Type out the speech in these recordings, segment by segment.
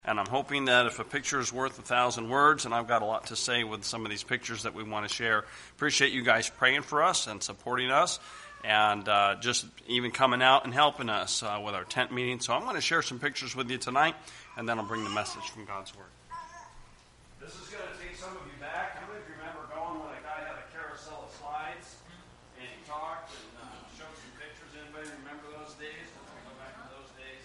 And I'm hoping that if a picture is worth 1,000 words, and I've got a lot to say with some of these pictures that we want to share, appreciate you guys praying for us and supporting us, and just even coming out and helping us with our tent meeting. So I'm going to share some pictures with you tonight, and then I'll bring the message from God's Word. This is going to take some of you back. How many of you remember going when a guy had a carousel of slides, and he talked and showed some pictures? Anybody remember those days? Let's go back to those days.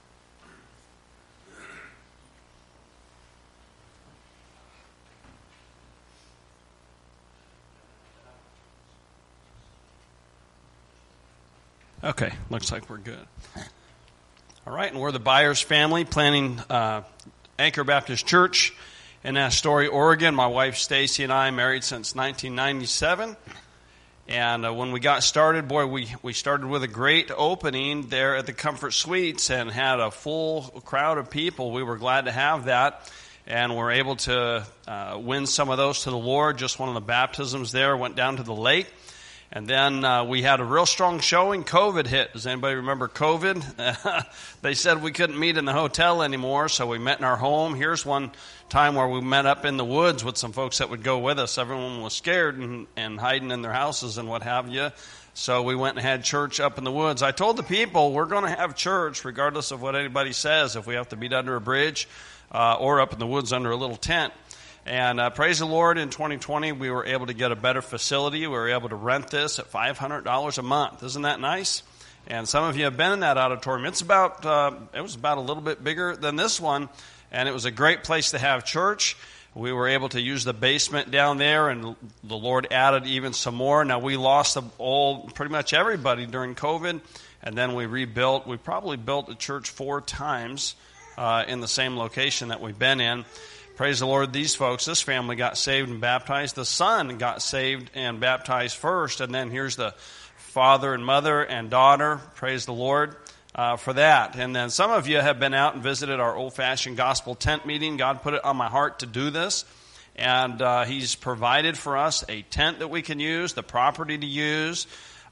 Okay, looks like we're good. All right, and we're the Byers family planning Anchor Baptist Church in Astoria, Oregon. My wife Stacy and I married since 1997. And when we got started, boy, we started with a great opening there at the Comfort Suites and had a full crowd of people. We were glad to have that. And we're able to win some of those to the Lord. Just one of the baptisms there went down to the lake. And then we had a real strong showing. COVID hit. Does anybody remember COVID? They said we couldn't meet in the hotel anymore, so we met in our home. Here's one time where we met up in the woods with some folks that would go with us. Everyone was scared and hiding in their houses and what have you. So we went and had church up in the woods. I told the people we're going to have church regardless of what anybody says, if we have to meet under a bridge or up in the woods under a little tent. And praise the Lord, in 2020, we were able to get a better facility. We were able to rent this at $500 a month. Isn't that nice? And some of you have been in that auditorium. It was about a little bit bigger than this one, and it was a great place to have church. We were able to use the basement down there, and the Lord added even some more. Now, we lost pretty much everybody during COVID, and then we rebuilt. We probably built the church 4 times in the same location that we've been in. Praise the Lord, these folks, this family got saved and baptized. The son got saved and baptized first, and then here's the father and mother and daughter. Praise the Lord for that. And then some of you have been out and visited our old-fashioned gospel tent meeting. God put it on my heart to do this, and He's provided for us a tent that we can use, the property to use.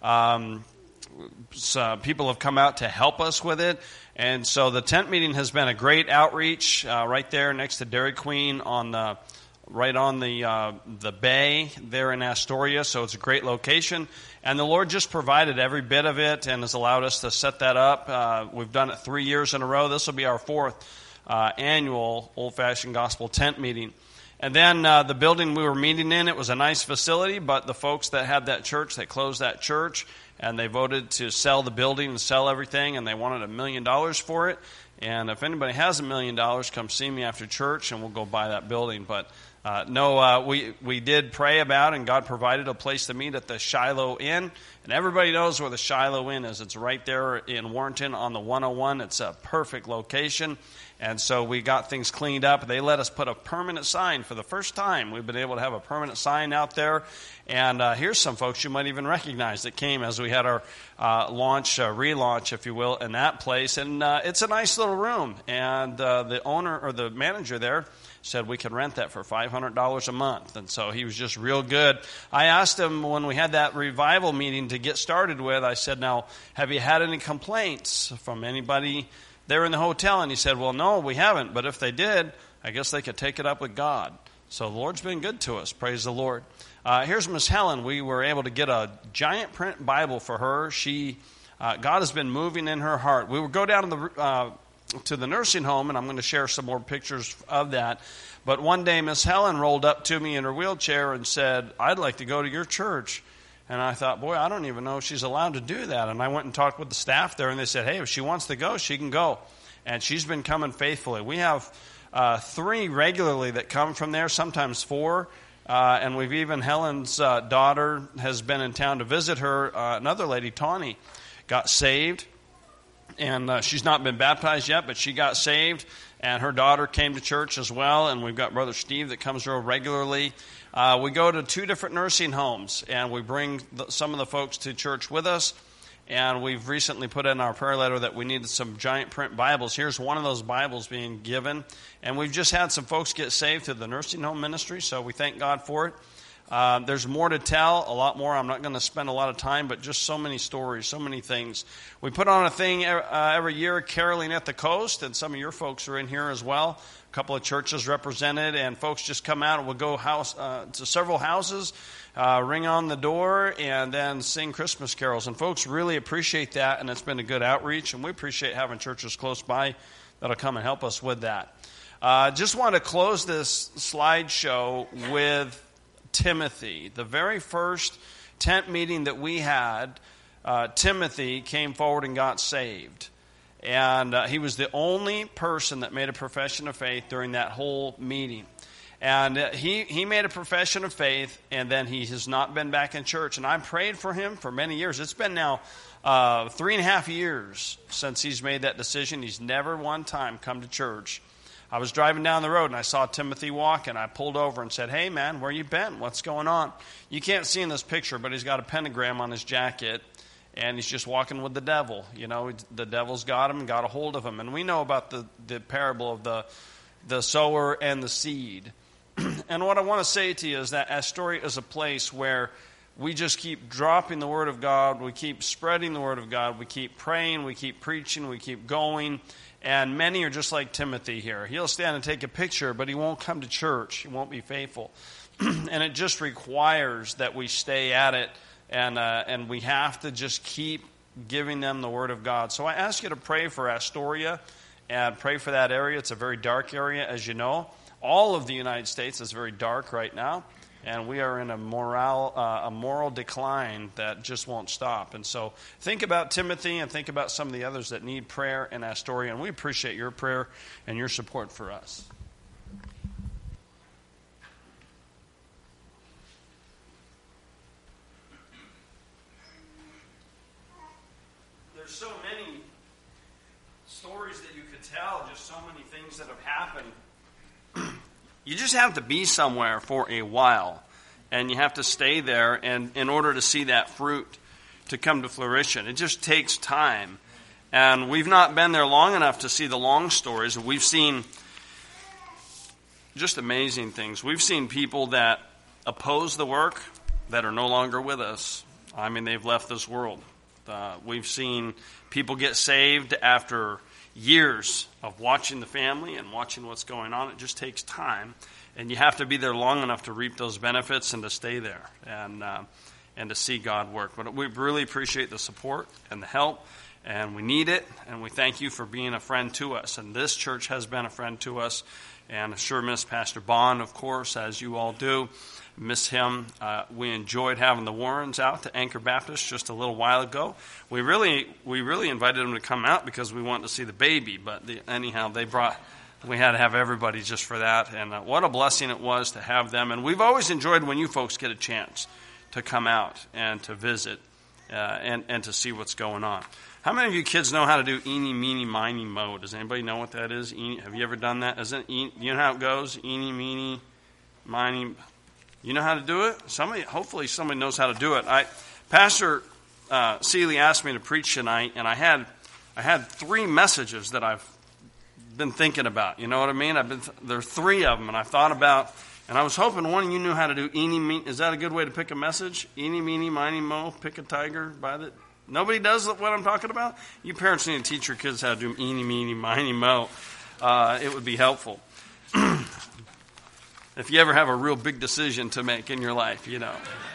So people have come out to help us with it. And so the tent meeting has been a great outreach right there next to Dairy Queen right on the bay there in Astoria. So it's a great location. And the Lord just provided every bit of it and has allowed us to set that up. We've done it 3 years in a row. This will be our 4th annual old-fashioned gospel tent meeting. And then the building we were meeting in, it was a nice facility, but the folks that had that church, they closed that church. And they voted to sell the building and sell everything, and they wanted $1 million for it. And if anybody has $1 million, come see me after church, and we'll go buy that building. But we did pray about it, and God provided a place to meet at the Shiloh Inn. And everybody knows where the Shiloh Inn is. It's right there in Warrenton on the 101. It's a perfect location. And so we got things cleaned up. They let us put a permanent sign for the first time. We've been able to have a permanent sign out there. And here's some folks you might even recognize that came as we had our relaunch, if you will, in that place. And it's a nice little room. And the owner or the manager there said we could rent that for $500 a month. And so he was just real good. I asked him when we had that revival meeting to get started with, I said, now, have you had any complaints from anybody there in the hotel? And he said, well, no, we haven't. But if they did, I guess they could take it up with God. So the Lord's been good to us. Praise the Lord. Here's Miss Helen. We were able to get a giant print Bible for her. God has been moving in her heart. We would go down to the nursing home, and I'm going to share some more pictures of that. But one day, Miss Helen rolled up to me in her wheelchair and said, I'd like to go to your church. And I thought, boy, I don't even know if she's allowed to do that. And I went and talked with the staff there, and they said, hey, if she wants to go, she can go. And she's been coming faithfully. We have 3 regularly that come from there, sometimes 4. And we've even, Helen's daughter has been in town to visit her. Another lady, Tawny, got saved. And she's not been baptized yet, but she got saved. And her daughter came to church as well. And we've got Brother Steve that comes real regularly. We go to 2 different nursing homes, and we bring some of the folks to church with us. And we've recently put in our prayer letter that we needed some giant print Bibles. Here's one of those Bibles being given. And we've just had some folks get saved through the nursing home ministry, so we thank God for it. There's more to tell, a lot more. I'm not going to spend a lot of time, but just so many stories, so many things. We put on a thing every year, Caroling at the Coast, and some of your folks are in here as well. A couple of churches represented, and folks just come out and we'll go to several houses, ring on the door, and then sing Christmas carols. And folks really appreciate that, and it's been a good outreach, and we appreciate having churches close by that'll come and help us with that. Just want to close this slideshow with Timothy. The very first tent meeting that we had, Timothy came forward and got saved. And he was the only person that made a profession of faith during that whole meeting. And he made a profession of faith, and then he has not been back in church. And I prayed for him for many years. It's been now 3.5 years since he's made that decision. He's never one time come to church. I was driving down the road and I saw Timothy walking. I pulled over and said, "Hey man, where you been? What's going on?" You can't see in this picture, but he's got a pentagram on his jacket and he's just walking with the devil. You know, the devil's got him, got a hold of him. And we know about the parable of the sower and the seed. And what I want to say to you is that Astoria is a place where we just keep dropping the Word of God. We keep spreading the Word of God. We keep praying. We keep preaching. We keep going. And many are just like Timothy here. He'll stand and take a picture, but he won't come to church. He won't be faithful. And it just requires that we stay at it, and we have to just keep giving them the Word of God. So I ask you to pray for Astoria and pray for that area. It's a very dark area, as you know. All of the United States is very dark right now, and we are in a moral decline that just won't stop. And so think about Timothy and think about some of the others that need prayer in Astoria, and we appreciate your prayer and your support for us. There's so many stories that you could tell, just so many things that have happened. You just have to be somewhere for a while, and you have to stay there and in order to see that fruit to come to fruition. It just takes time. And we've not been there long enough to see the long stories. We've seen just amazing things. We've seen people that oppose the work that are no longer with us. I mean, they've left this world. We've seen people get saved after years of watching the family and watching what's going on. It just takes time, and you have to be there long enough to reap those benefits and to stay there and to see God work. But we really appreciate the support and the help, and we need it, and we thank you for being a friend to us. And this church has been a friend to us, and I sure miss Pastor Bond, of course, as you all do. Miss him. We enjoyed having the Warrens out to Anchor Baptist just a little while ago. We really invited them to come out because we wanted to see the baby. But anyhow, we had to have everybody just for that. And what a blessing it was to have them. And we've always enjoyed when you folks get a chance to come out and to visit and to see what's going on. How many of you kids know how to do eeny, meeny, miny, mo? Does anybody know what that is? Have you ever done that? You know how it goes? Eeny, meeny, miny. You know how to do it? Hopefully somebody knows how to do it. Pastor Seeley asked me to preach tonight, and I had 3 messages that I've been thinking about. You know what I mean? There are 3 of them, and I thought about, and I was hoping one of you knew how to do eeny, meeny. Is that a good way to pick a message? Eeny, meeny, miny, mo, pick a tiger by the... Nobody does what I'm talking about? You parents need to teach your kids how to do eeny, meeny, miny, mo. It would be helpful. If you ever have a real big decision to make in your life, you know.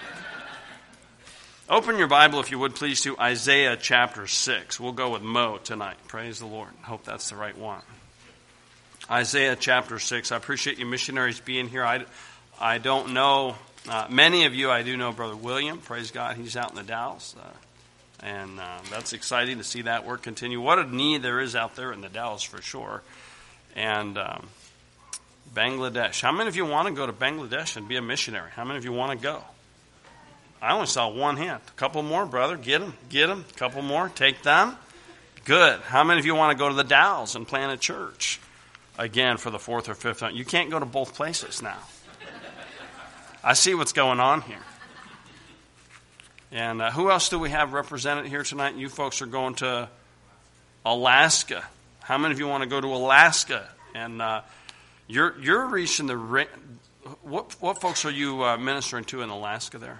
Open your Bible, if you would, please, to Isaiah chapter 6. We'll go with Mo tonight. Praise the Lord. Hope that's the right one. Isaiah chapter 6. I appreciate you missionaries being here. I don't know many of you. I do know Brother William. Praise God. He's out in the Dalles. And that's exciting to see that work continue. What a need there is out there in the Dalles for sure. And... Bangladesh. How many of you want to go to Bangladesh and be a missionary? How many of you want to go? I only saw one hand. A couple more, brother. Get them. A couple more. Take them. Good. How many of you want to go to the Dalles and plant a church? Again, for the 4th or 5th time. You can't go to both places now. I see what's going on here. And who else do we have represented here tonight? You folks are going to Alaska. How many of you want to go to Alaska and You're reaching the... What folks are you ministering to in Alaska there?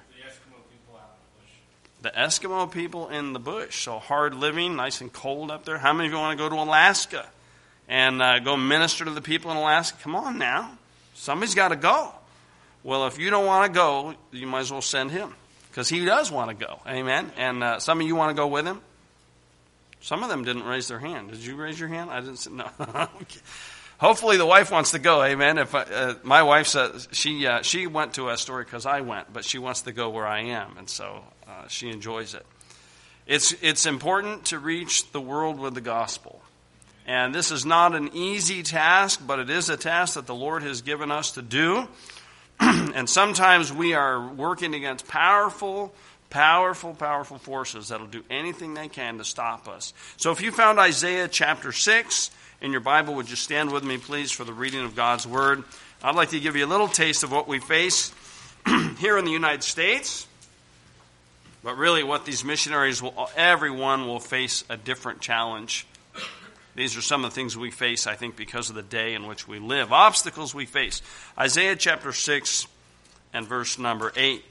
The Eskimo people in the bush. So hard living, nice and cold up there. How many of you want to go to Alaska and go minister to the people in Alaska? Come on now. Somebody's got to go. Well, if you don't want to go, you might as well send him. Because he does want to go. Amen. And some of you want to go with him? Some of them didn't raise their hand. Did you raise your hand? I didn't. No. Okay. Hopefully the wife wants to go. Amen. If my wife says she went to Astoria because I went, but she wants to go where I am, and so she enjoys it. It's important to reach the world with the gospel, and this is not an easy task, but it is a task that the Lord has given us to do. And sometimes we are working against powerful forces that will do anything they can to stop us. So if you found Isaiah chapter 6 in your Bible, would you stand with me, please, for the reading of God's Word? I'd like to give you a little taste of what we face here in the United States, but really what these missionaries everyone will face a different challenge. These are some of the things we face, I think, because of the day in which we live. Obstacles we face. Isaiah chapter 6 and verse number 8.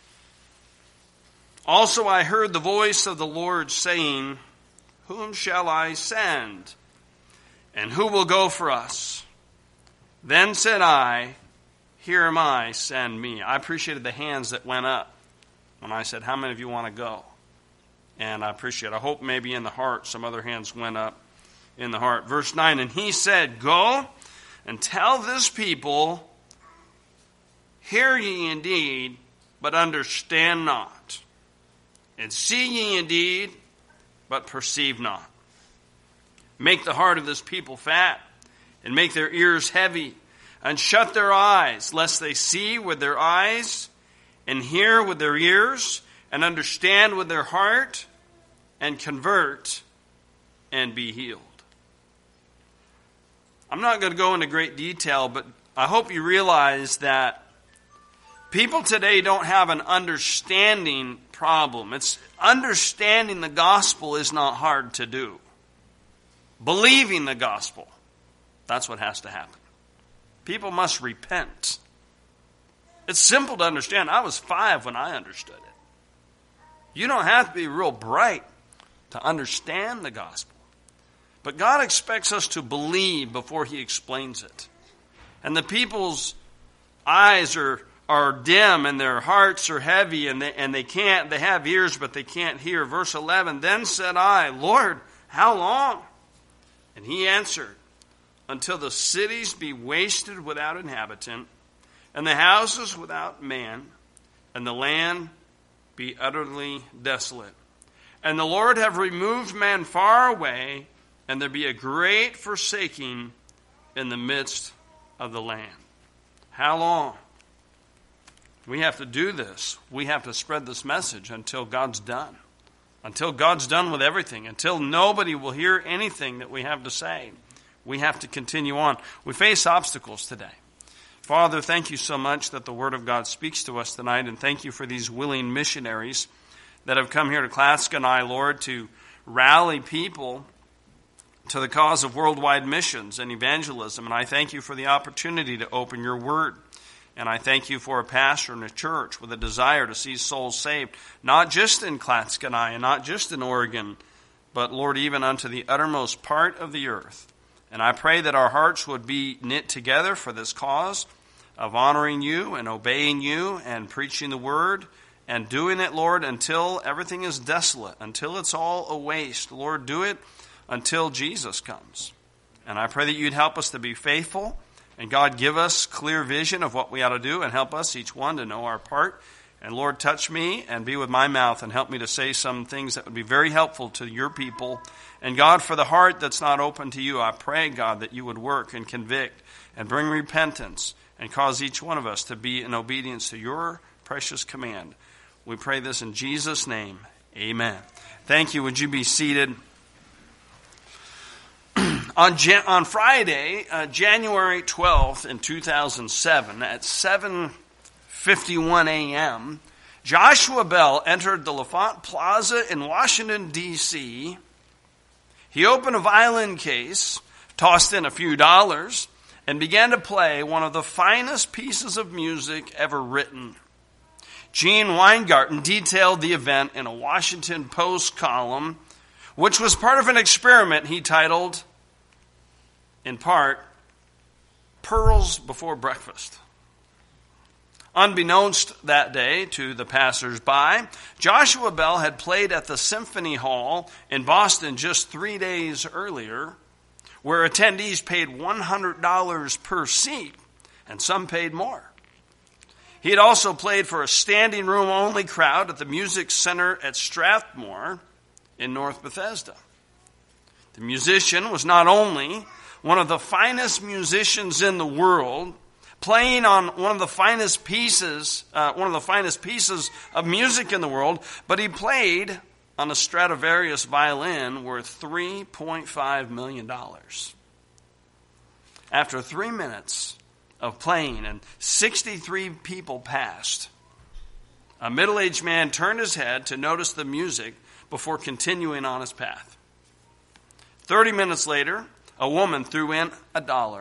Also I heard the voice of the Lord saying, whom shall I send? And who will go for us? Then said I, here am I, send me. I appreciated the hands that went up when I said, how many of you want to go? And I appreciate it. I hope maybe in the heart some other hands went up in the heart. Verse 9, and he said, go and tell this people, hear ye indeed, but understand not. And see ye indeed, but perceive not. Make the heart of this people fat, and make their ears heavy, and shut their eyes, lest they see with their eyes, and hear with their ears, and understand with their heart, and convert, and be healed. I'm not going to go into great detail, but I hope you realize that people today don't have an understanding problem. It's understanding the gospel is not hard to do. Believing the gospel, that's what has to happen. People must repent. It's simple to understand. I was 5 when I understood it. You don't have to be real bright to understand the gospel. But God expects us to believe before he explains it. And the people's eyes are dim and their hearts are heavy and they have ears but they can't hear. Verse 11, then said I, Lord, how long? And he answered, until the cities be wasted without inhabitant, and the houses without man, and the land be utterly desolate. And the Lord have removed man far away, and there be a great forsaking in the midst of the land. How long? We have to do this. We have to spread this message until God's done. Until God's done with everything. Until nobody will hear anything that we have to say. We have to continue on. We face obstacles today. Father, thank you so much that the Word of God speaks to us tonight, and thank you for these willing missionaries that have come here to Clatskanie, Lord, to rally people to the cause of worldwide missions and evangelism. And I thank you for the opportunity to open your Word. And I thank you for a pastor in a church with a desire to see souls saved, not just in Clatskanie and not just in Oregon, but, Lord, even unto the uttermost part of the earth. And I pray that our hearts would be knit together for this cause of honoring you and obeying you and preaching the word and doing it, Lord, until everything is desolate, until it's all a waste. Lord, do it until Jesus comes. And I pray that you'd help us to be faithful. And God, give us clear vision of what we ought to do and help us, each one, to know our part. And Lord, touch me and be with my mouth and help me to say some things that would be very helpful to your people. And God, for the heart that's not open to you, I pray, God, that you would work and convict and bring repentance and cause each one of us to be in obedience to your precious command. We pray this in Jesus' name. Amen. Thank you. Would you be seated? On Friday, January 12th in 2007, at 7:51 a.m., Joshua Bell entered the L'Enfant Plaza in Washington, D.C. He opened a violin case, tossed in a few dollars, and began to play one of the finest pieces of music ever written. Gene Weingarten detailed the event in a Washington Post column, which was part of an experiment he titled, in part, Pearls Before Breakfast. Unbeknownst that day to the passers-by, Joshua Bell had played at the Symphony Hall in Boston just 3 days earlier, where attendees paid $100 per seat, and some paid more. He had also played for a standing room only crowd at the Music Center at Strathmore in North Bethesda. The musician was not only one of the finest musicians in the world, playing on one of the finest pieces of music in the world, but he played on a Stradivarius violin worth $3.5 million. After 3 minutes of playing and 63 people passed, a middle-aged man turned his head to notice the music before continuing on his path. 30 minutes later, a woman threw in $1.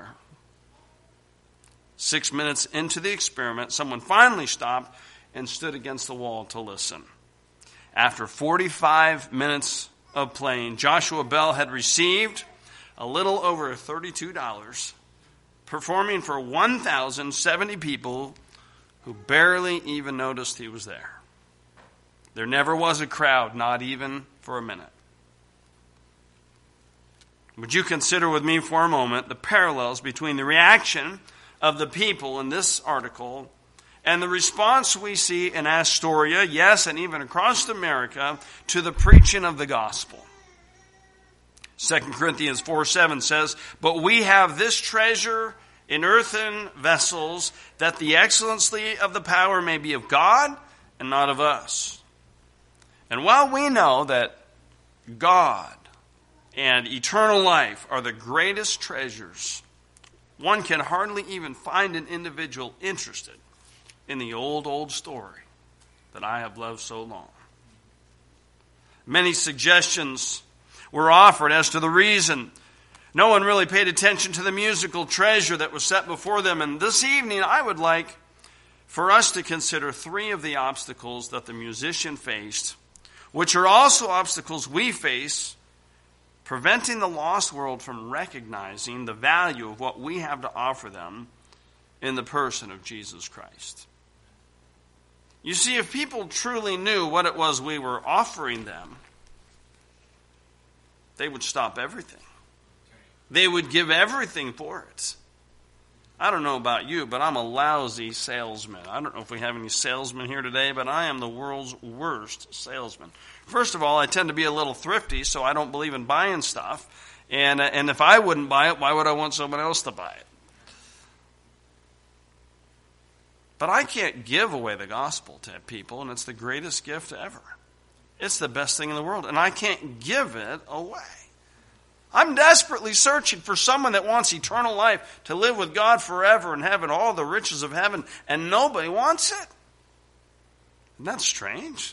6 minutes into the experiment, someone finally stopped and stood against the wall to listen. After 45 minutes of playing, Joshua Bell had received a little over $32, performing for 1,070 people who barely even noticed he was there. There never was a crowd, not even for a minute. Would you consider with me for a moment the parallels between the reaction of the people in this article and the response we see in Astoria, yes, and even across America, to the preaching of the gospel? 2 Corinthians 4:7 says, "But we have this treasure in earthen vessels, that the excellency of the power may be of God and not of us." And while we know that God and eternal life are the greatest treasures, one can hardly even find an individual interested in the old story that I have loved so long. Many suggestions were offered as to the reason no one really paid attention to the musical treasure that was set before them. And this evening, I would like for us to consider 3 of the obstacles that the musician faced, which are also obstacles we face, preventing the lost world from recognizing the value of what we have to offer them in the person of Jesus Christ. You see, if people truly knew what it was we were offering them, they would stop everything. They would give everything for it. I don't know about you, but I'm a lousy salesman. I don't know if we have any salesmen here today, but I am the world's worst salesman. First of all, I tend to be a little thrifty, so I don't believe in buying stuff. And if I wouldn't buy it, why would I want someone else to buy it? But I can't give away the gospel to people, and it's the greatest gift ever. It's the best thing in the world, and I can't give it away. I'm desperately searching for someone that wants eternal life, to live with God forever and have all the riches of heaven, and nobody wants it. Isn't that strange?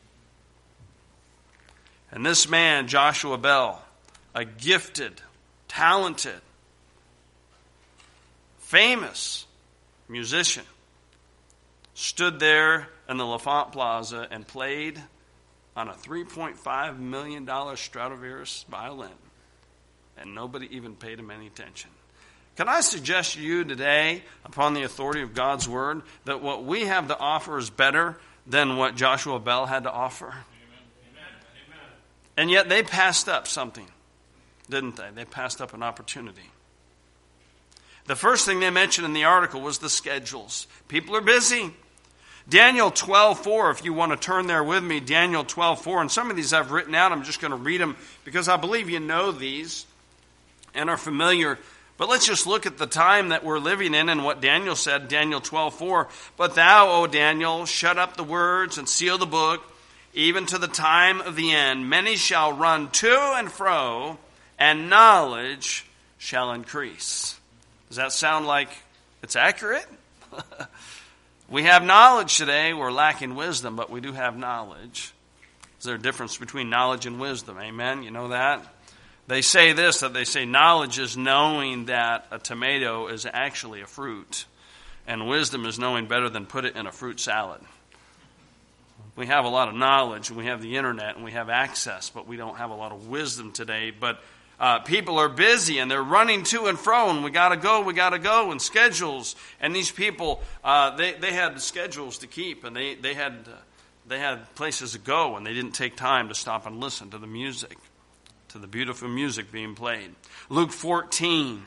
And this man, Joshua Bell, a gifted, talented, famous musician, stood there in the L'Enfant Plaza and played on a $3.5 million Stradivarius violin. And nobody even paid him any attention. Can I suggest to you today, upon the authority of God's word, that what we have to offer is better than what Joshua Bell had to offer? Amen. And yet they passed up something, didn't they? They passed up an opportunity. The first thing they mentioned in the article was the schedules. People are busy. Daniel 12:4, if you want to turn there with me, Daniel 12:4, and some of these I've written out. I'm just going to read them because I believe you know these and are familiar. But let's just look at the time that we're living in and what Daniel said, Daniel 12:4. "But thou, O Daniel, shut up the words and seal the book, even to the time of the end. Many shall run to and fro, and knowledge shall increase." Does that sound like it's accurate? We have knowledge today. We're lacking wisdom, but we do have knowledge. Is there a difference between knowledge and wisdom? Amen? You know that? They say this, that they say knowledge is knowing that a tomato is actually a fruit, and wisdom is knowing better than put it in a fruit salad. We have a lot of knowledge, and we have the internet, and we have access, but we don't have a lot of wisdom today. But people are busy, and they're running to and fro, and we got to go, and schedules. And these people, they had schedules to keep, and they had places to go, and they didn't take time to stop and listen to the music, to the beautiful music being played. Luke 14,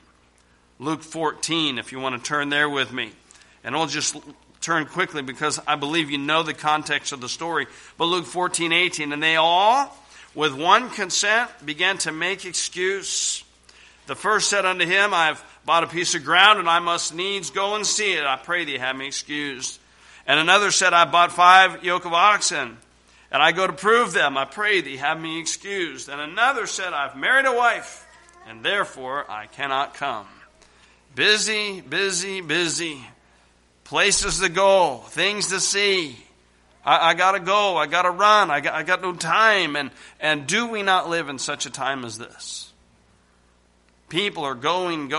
if you want to turn there with me. And I'll just turn quickly because I believe you know the context of the story. But Luke 14:18, and they all, with one consent, began to make excuse. The first said unto him, I have bought a piece of ground, and I must needs go and see it. I pray thee, have me excused. And another said, I bought 5 yoke of oxen, and I go to prove them. I pray thee, have me excused. And another said, I've married a wife, and therefore I cannot come. Busy, busy, busy. Places to go, things to see. I got to go, I got to run, I got no time. And do we not live in such a time as this? People are going.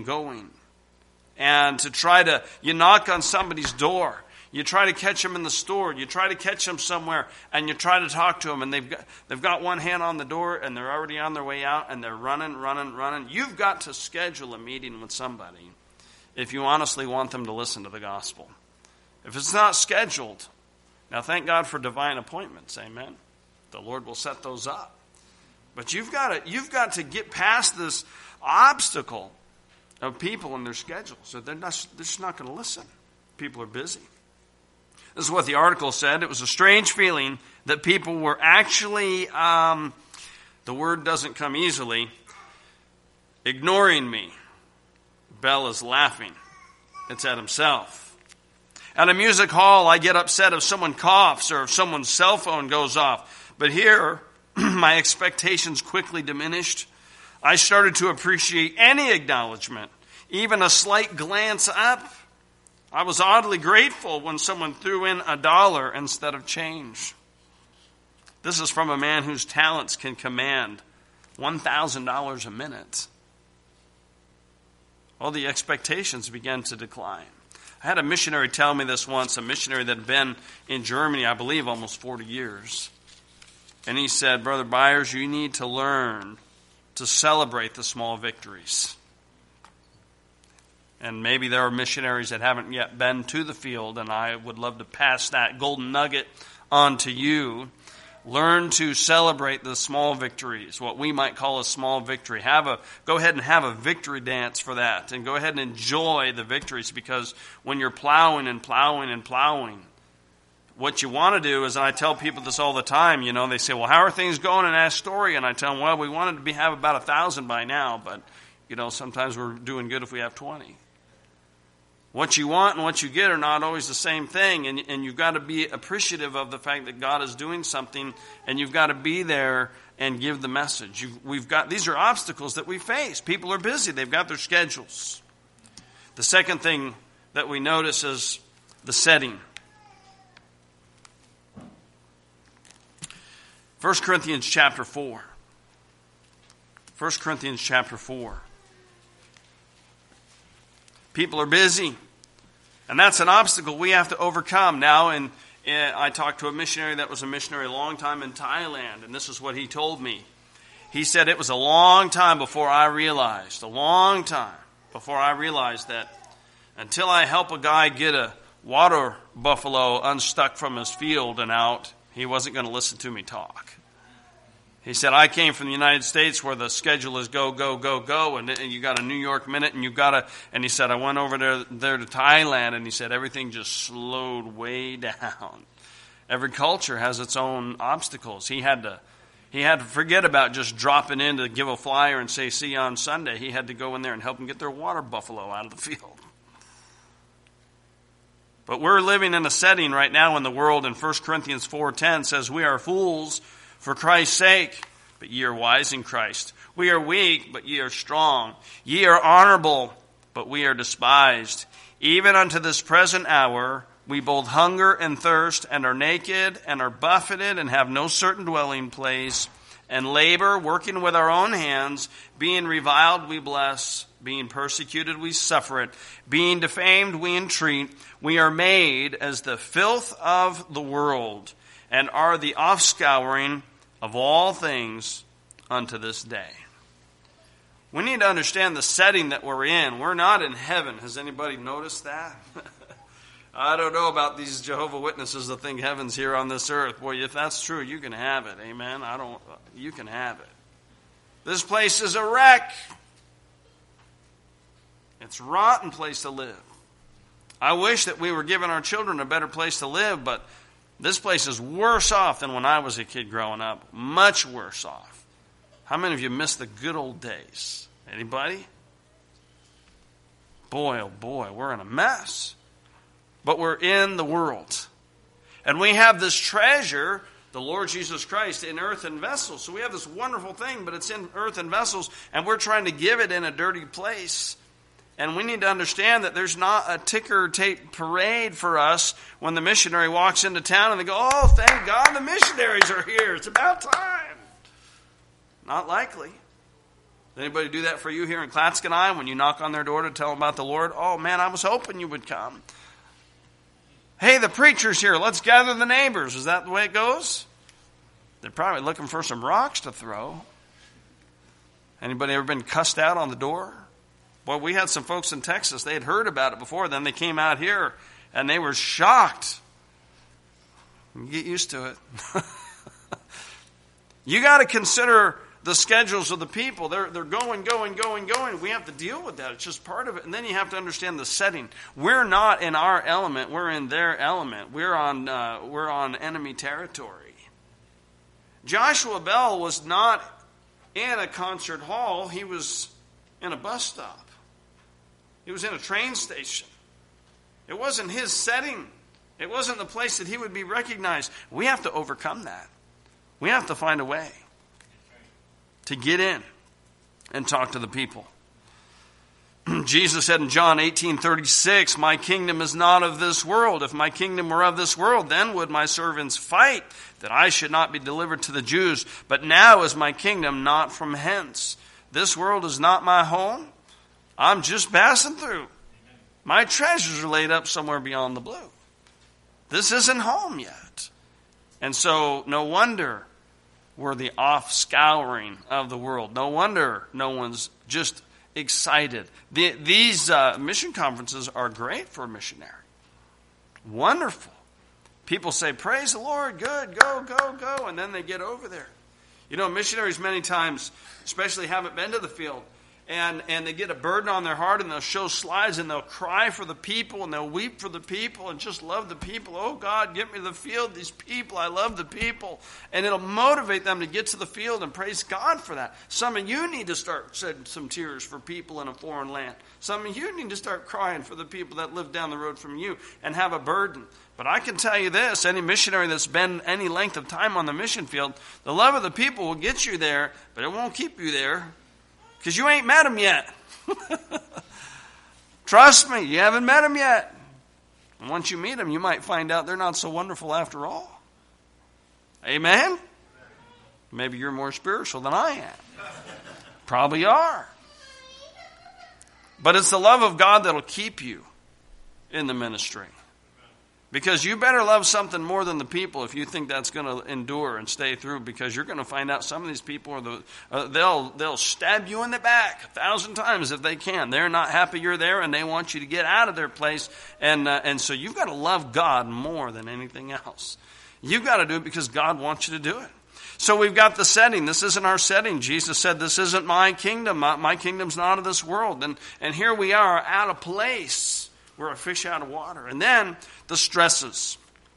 And to try to, you knock on somebody's door. You try to catch them in the store. You try to catch them somewhere, and you try to talk to them, and they've got one hand on the door, and they're already on their way out, and they're running. You've got to schedule a meeting with somebody if you honestly want them to listen to the gospel. If it's not scheduled, now thank God for divine appointments, amen. The Lord will set those up. But you've got to get past this obstacle of people and their schedules. So they're just not going to listen. People are busy. This is what the article said. It was a strange feeling that people were actually, the word doesn't come easily, ignoring me. Bell is laughing. It's at himself. At a music hall, I get upset if someone coughs or if someone's cell phone goes off. But here, my expectations quickly diminished. I started to appreciate any acknowledgement, even a slight glance up. I was oddly grateful when someone threw in $1 instead of change. This is from a man whose talents can command $1,000 a minute. All the expectations began to decline. I had a missionary tell me this once, a missionary that had been in Germany, I believe, almost 40 years. And he said, Brother Byers, you need to learn to celebrate the small victories. And maybe there are missionaries that haven't yet been to the field, and I would love to pass that golden nugget on to you. Learn to celebrate the small victories, what we might call a small victory. Go ahead and have a victory dance for that, and go ahead and enjoy the victories, because when you're plowing, what you want to do is, and I tell people this all the time, they say, well, how are things going in Astoria? And I tell them, well, we wanted to have about 1,000 by now, but, sometimes we're doing good if we have 20. What you want and what you get are not always the same thing, and you've got to be appreciative of the fact that God is doing something, and you've got to be there and give the message. These are obstacles that we face. People are busy. They've got their schedules. The second thing that we notice is the setting. 1 Corinthians chapter 4. 1 Corinthians chapter 4. People are busy, and that's an obstacle we have to overcome. Now, and I talked to a missionary that was a missionary a long time in Thailand, and this is what he told me. He said it was a long time before I realized that until I help a guy get a water buffalo unstuck from his field and out, he wasn't going to listen to me talk. He said, I came from the United States where the schedule is go, and you got a New York minute, and he said, I went over there to Thailand, and he said, everything just slowed way down. Every culture has its own obstacles. He had to forget about just dropping in to give a flyer and say, see you on Sunday. He had to go in there and help them get their water buffalo out of the field. But we're living in a setting right now in the world, and 1 Corinthians 4:10 says, we are fools for Christ's sake, but ye are wise in Christ. We are weak, but ye are strong. Ye are honorable, but we are despised. Even unto this present hour, we both hunger and thirst, and are naked, and are buffeted, and have no certain dwelling place, and labor, working with our own hands. Being reviled, we bless. Being persecuted, we suffer it. Being defamed, we entreat. We are made as the filth of the world, and are the offscouring of all things unto this day. We need to understand the setting that we're in. We're not in heaven. Has anybody noticed that? I don't know about these Jehovah Witnesses that think heaven's here on this earth. Boy, if that's true, you can have it. Amen? You can have it. This place is a wreck. It's a rotten place to live. I wish that we were giving our children a better place to live, but this place is worse off than when I was a kid growing up. Much worse off. How many of you miss the good old days? Anybody? Boy, oh boy, we're in a mess. But we're in the world. And we have this treasure, the Lord Jesus Christ, in earthen vessels. So we have this wonderful thing, but it's in earthen vessels, and we're trying to give it in a dirty place. And we need to understand that there's not a ticker tape parade for us when the missionary walks into town and they go, oh, thank God the missionaries are here. It's about time. Not likely. Anybody do that for you here in Clatskanie when you knock on their door to tell them about the Lord? Oh, man, I was hoping you would come. Hey, the preacher's here. Let's gather the neighbors. Is that the way it goes? They're probably looking for some rocks to throw. Anybody ever been cussed out on the door? Boy, we had some folks in Texas. They had heard about it before. Then they came out here, and they were shocked. You get used to it. You got to consider the schedules of the people. They're going. We have to deal with that. It's just part of it. And then you have to understand the setting. We're not in our element. We're in their element. We're on enemy territory. Joshua Bell was not in a concert hall. He was in a bus stop. He was in a train station. It wasn't his setting. It wasn't the place that he would be recognized. We have to overcome that. We have to find a way to get in and talk to the people. Jesus said in John 18:36, my kingdom is not of this world. If my kingdom were of this world, then would my servants fight that I should not be delivered to the Jews. But now is my kingdom not from hence. This world is not my home. I'm just passing through. My treasures are laid up somewhere beyond the blue. This isn't home yet. And so no wonder we're the off-scouring of the world. No wonder no one's just excited. These mission conferences are great for a missionary. Wonderful. People say, praise the Lord, good, go, and then they get over there. You know, missionaries many times, especially haven't been to the field, and they get a burden on their heart, and they'll show slides, and they'll cry for the people, and they'll weep for the people, and just love the people. Oh, God, get me to the field, these people, I love the people. And it'll motivate them to get to the field, and praise God for that. Some of you need to start shedding some tears for people in a foreign land. Some of you need to start crying for the people that live down the road from you and have a burden. But I can tell you this, any missionary that's been any length of time on the mission field, the love of the people will get you there, but it won't keep you there. Because you ain't met them yet. Trust me, you haven't met them yet. And once you meet them, you might find out they're not so wonderful after all. Amen? Maybe you're more spiritual than I am. Probably are. But it's the love of God that'll keep you in the ministry. Because you better love something more than the people if you think that's going to endure and stay through, because you're going to find out some of these people they'll stab you in the back 1,000 times if they can. They're not happy you're there, and they want you to get out of their place. And so you've got to love God more than anything else. You've got to do it because God wants you to do it. So we've got the setting. This isn't our setting. Jesus said, this isn't my kingdom. My kingdom's not of this world. And here we are out of place. We're a fish out of water. And then the stresses.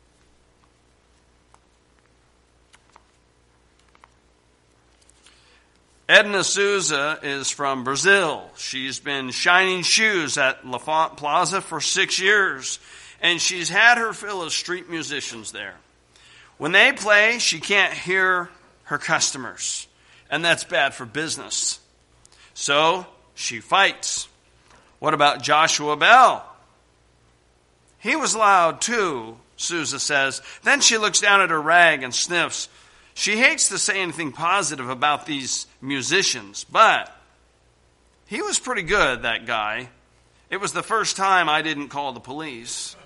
Edna Souza is from Brazil. She's been shining shoes at Lafont Plaza for 6 years. And she's had her fill of street musicians there. When they play, she can't hear her customers. And that's bad for business. So she fights. What about Joshua Bell? He was loud too, Souza says. Then she looks down at her rag and sniffs. She hates to say anything positive about these musicians, but he was pretty good, that guy. It was the first time I didn't call the police.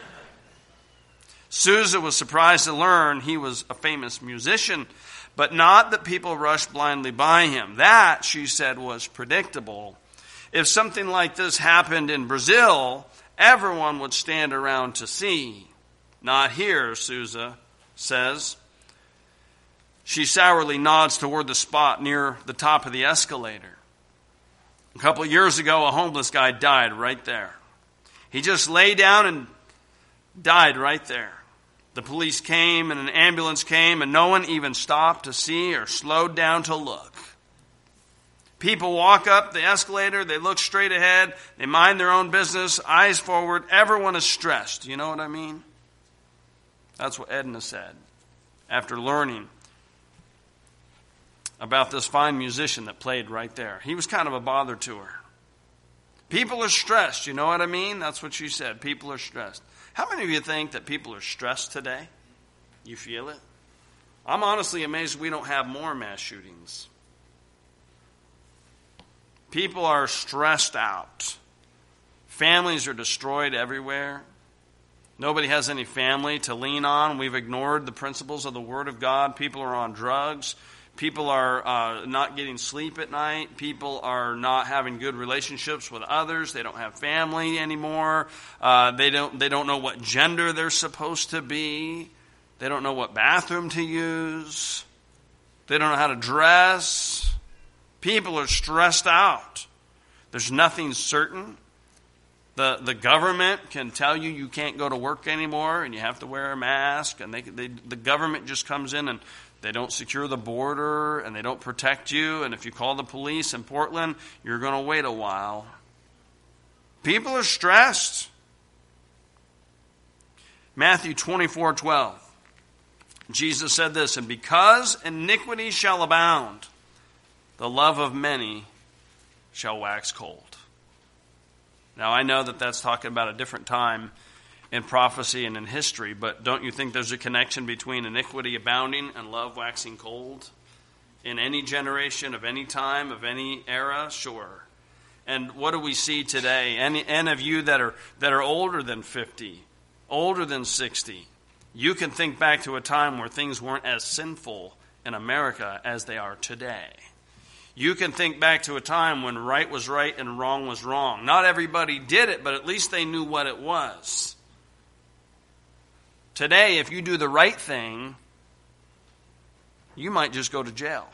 Sousa was surprised to learn he was a famous musician, but not that people rushed blindly by him. That, she said, was predictable. If something like this happened in Brazil, everyone would stand around to see. Not here, Sousa says. She sourly nods toward the spot near the top of the escalator. A couple of years ago, a homeless guy died right there. He just lay down and died right there. The police came and an ambulance came, and no one even stopped to see or slowed down to look. People walk up the escalator, they look straight ahead, they mind their own business, eyes forward. Everyone is stressed. You know what I mean? That's what Edna said after learning about this fine musician that played right there. He was kind of a bother to her. People are stressed. You know what I mean? That's what she said. People are stressed. How many of you think that people are stressed today? You feel it? I'm honestly amazed we don't have more mass shootings. People are stressed out. Families are destroyed everywhere. Nobody has any family to lean on. We've ignored the principles of the Word of God. People are on drugs. People are not getting sleep at night. People are not having good relationships with others. They don't have family anymore. They don't know what gender they're supposed to be. They don't know what bathroom to use. They don't know how to dress. People are stressed out. There's nothing certain. The government can tell you can't go to work anymore and you have to wear a mask. And the government just comes in and they don't secure the border and they don't protect you. And if you call the police in Portland, you're going to wait a while. People are stressed. Matthew 24:12. Jesus said this, "And because iniquity shall abound, the love of many shall wax cold." Now, I know that that's talking about a different time in prophecy and in history, but don't you think there's a connection between iniquity abounding and love waxing cold? In any generation, of any time, of any era? Sure. And what do we see today? Any of you that are older than 50, older than 60, you can think back to a time where things weren't as sinful in America as they are today. You can think back to a time when right was right and wrong was wrong. Not everybody did it, but at least they knew what it was. Today, if you do the right thing, you might just go to jail.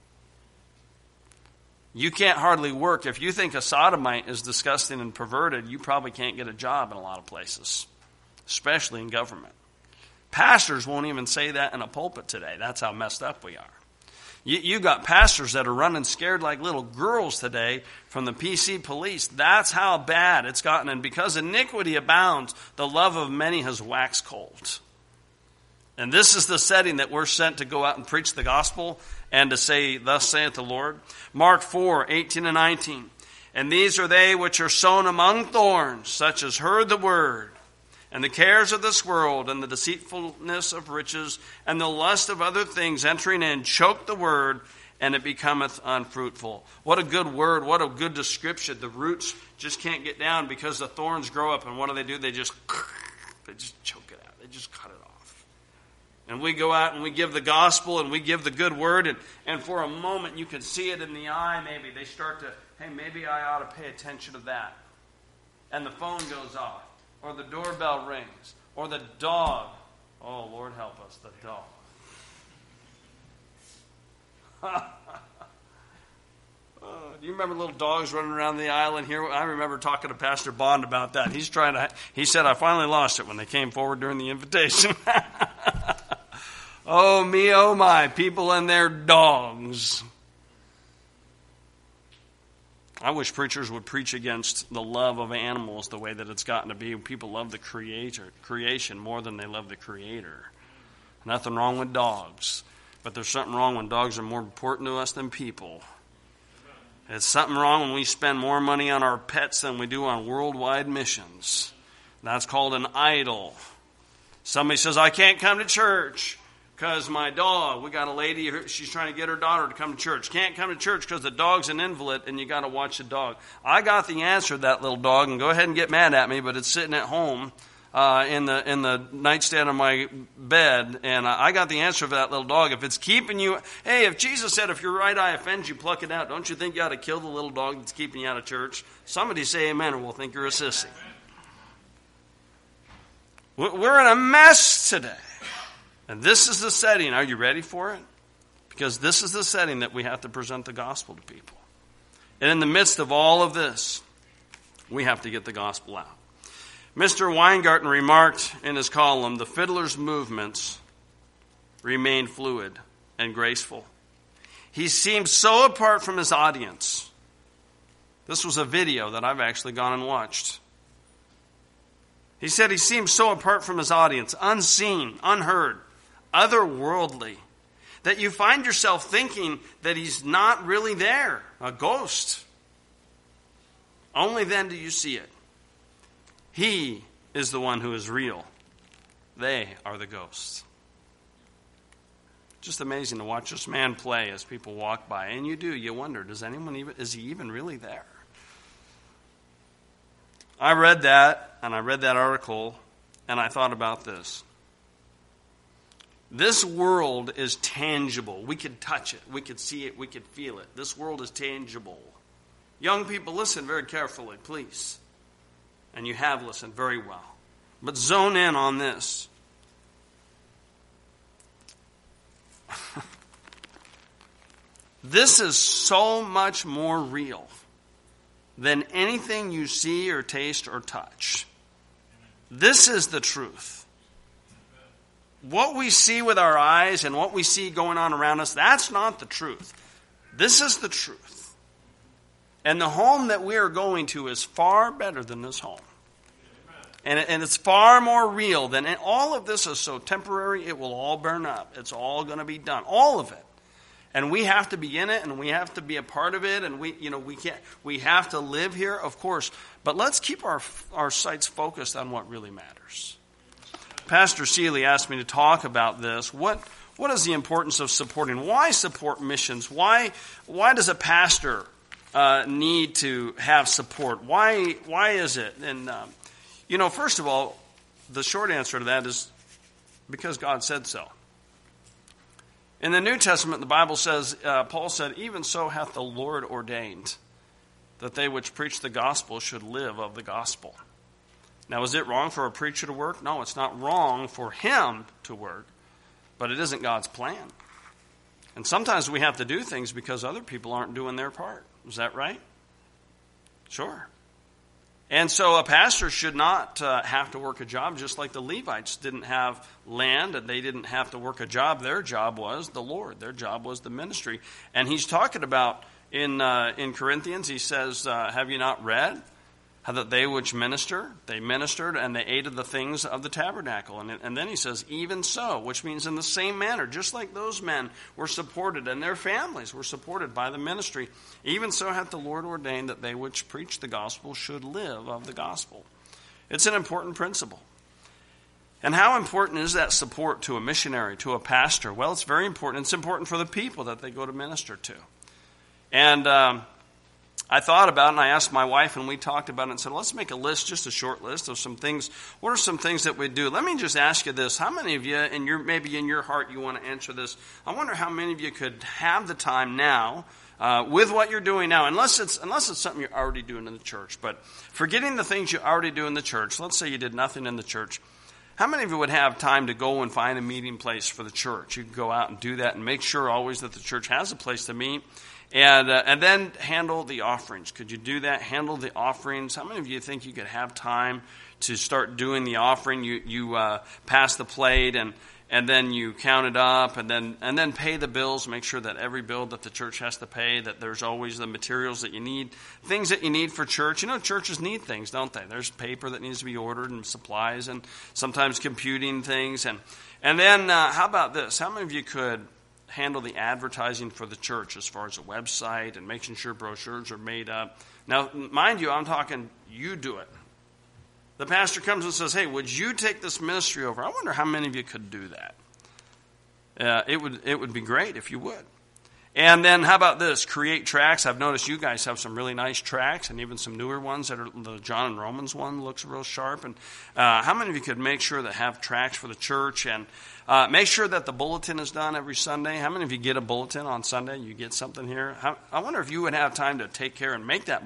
You can't hardly work. If you think a sodomite is disgusting and perverted, you probably can't get a job in a lot of places, especially in government. Pastors won't even say that in a pulpit today. That's how messed up we are. You got pastors that are running scared like little girls today from the PC police. That's how bad it's gotten. And because iniquity abounds, the love of many has waxed cold. And this is the setting that we're sent to go out and preach the gospel and to say, "Thus saith the Lord." Mark 4:18 and 19. "And these are they which are sown among thorns, such as heard the word, and the cares of this world, and the deceitfulness of riches, and the lust of other things entering in, choke the word, and it becometh unfruitful." What a good word, what a good description. The roots just can't get down because the thorns grow up, and what do? They just choke it out. They just cut it off. And we go out and we give the gospel and we give the good word, and for a moment you can see it in the eye. Maybe they start to, hey, maybe I ought to pay attention to that. And the phone goes off. Or the doorbell rings. Or the dog. Oh, Lord help us, the dog. Do you remember little dogs running around the island here? I remember talking to Pastor Bond about that. He said, I finally lost it when they came forward during the invitation. Oh, me, oh, my. People and their dogs. I wish preachers would preach against the love of animals the way that it's gotten to be. People love the creation more than they love the Creator. Nothing wrong with dogs. But there's something wrong when dogs are more important to us than people. It's something wrong when we spend more money on our pets than we do on worldwide missions. That's called an idol. Somebody says, I can't come to church because my dog, we got a lady, she's trying to get her daughter to come to church. Can't come to church because the dog's an invalid and you got to watch the dog. I got the answer to that little dog, and go ahead and get mad at me, but it's sitting at home in the nightstand of my bed, and I got the answer for that little dog. If it's keeping you, hey, if Jesus said if your right eye offends you, pluck it out, don't you think you ought to kill the little dog that's keeping you out of church? Somebody say amen, or we'll think you're a sissy. We're in a mess today. And this is the setting. Are you ready for it? Because this is the setting that we have to present the gospel to people. And in the midst of all of this, we have to get the gospel out. Mr. Weingarten remarked in his column, the fiddler's movements remain fluid and graceful. He seemed so apart from his audience. This was a video that I've actually gone and watched. He said he seemed so apart from his audience, unseen, unheard, otherworldly, that you find yourself thinking that he's not really there, a ghost. Only then do you see it. He is the one who is real. They are the ghosts. Just amazing to watch this man play as people walk by. And you wonder, is he even really there? I read that, and I read that article, and I thought about this. This world is tangible. We could touch it. We could see it. We could feel it. This world is tangible. Young people, listen very carefully, please. And you have listened very well. But zone in on this. This is so much more real than anything you see or taste or touch. This is the truth. What we see with our eyes and what we see going on around us, that's not the truth. This is the truth. And the home that we are going to is far better than this home. And it's far more real than all of this is so temporary, it will all burn up. It's all going to be done. All of it. And we have to be in it, and we have to be a part of it, and we have to live here, of course. But let's keep our sights focused on what really matters. Pastor Seeley asked me to talk about this. What is the importance of supporting? Why support missions? Why does a pastor need to have support? Why is it? And first of all, the short answer to that is because God said so. In the New Testament, the Bible says, Paul said, even so hath the Lord ordained that they which preach the gospel should live of the gospel. Now, is it wrong for a preacher to work? No, it's not wrong for him to work, but it isn't God's plan. And sometimes we have to do things because other people aren't doing their part. Is that right? Sure. And so a pastor should not have to work a job just like the Levites didn't have land and they didn't have to work a job. Their job was the Lord. Their job was the ministry. And he's talking about in Corinthians, he says, have you not read how that they which they ministered and they ate of the things of the tabernacle. And then he says, even so, which means in the same manner, just like those men were supported and their families were supported by the ministry, even so hath the Lord ordained that they which preach the gospel should live of the gospel. It's an important principle. And how important is that support to a missionary, to a pastor? Well, it's very important. It's important for the people that they go to minister to. And I thought about it, and I asked my wife, and we talked about it and said, let's make a list, just a short list of some things. What are some things that we do? Let me just ask you this. How many of you, maybe in your heart you want to answer this, I wonder how many of you could have the time now, with what you're doing now, unless it's something you're already doing in the church, but forgetting the things you already do in the church, let's say you did nothing in the church, how many of you would have time to go and find a meeting place for the church? You can go out and do that and make sure always that the church has a place to meet. And then handle the offerings. Could you do that? Handle the offerings. How many of you think you could have time to start doing the offering? You pass the plate and then you count it up and then pay the bills. Make sure that every bill that the church has to pay, that there's always the materials that you need, things that you need for church. Churches need things, don't they? There's paper that needs to be ordered and supplies and sometimes computing things. And then how about this? How many of you could handle the advertising for the church as far as a website and making sure brochures are made up? Now, mind you, I'm talking you do it. The pastor comes and says, hey, would you take this ministry over? I wonder how many of you could do that. it would be great if you would. And then how about this? Create tracts. I've noticed you guys have some really nice tracts and even some newer ones that are the John and Romans one looks real sharp. And how many of you could make sure that have tracts for the church and make sure that the bulletin is done every Sunday? How many of you get a bulletin on Sunday? You get something here? I wonder if you would have time to take care and make that